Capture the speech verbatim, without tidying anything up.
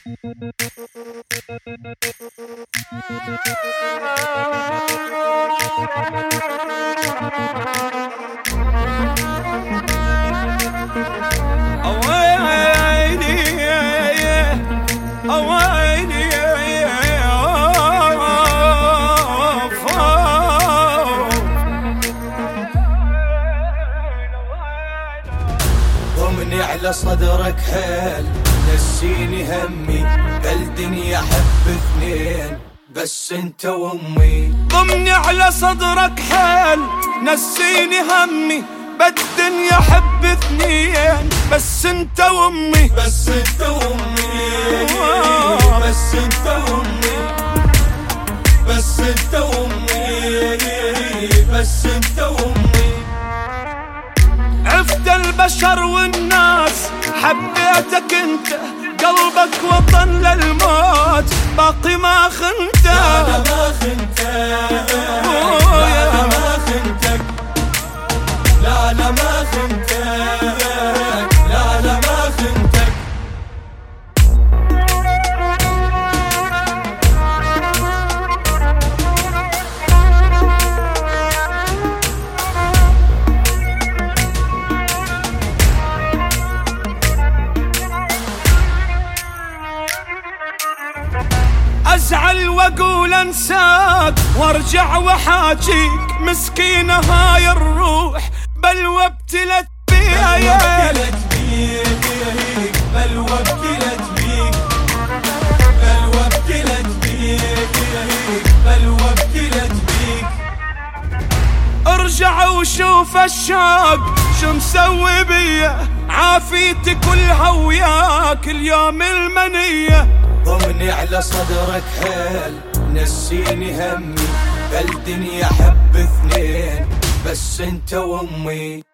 ضمني على صدرك حيل نسيني همي، بالدنيا حب اثنين بس انت وامي. ضمني على صدرك حيل نسيني همي، بالدنيا حب اثنين بس انت وامي. بس انت وامي، بس انت وامي، بس انت وامي، بس انت وامي. عفت البشر والناس حبيتك انت، قلبك وطن للموت باقي ما خنته. لا لا ما خنتك، لا لا ما خنتك، لا لا ما خنتك، لا لا ما خنتك. ازعل واقول انساك وارجع وحاجيك، مسكينة هاي الروح بلوى ابتلت بيها. بلوى ابتلت بيك، بلوى ابتلت بيك، بلوى ابتلت بيك، بلوى ابتلت بيك. ارجع وشوف الشاق شو مسوي بيا، عافيتي كلها وياك اليوم المنية. ضمني على صدرك حيل نسيني همي، بالدنيا حب اثنين بس انت وامي.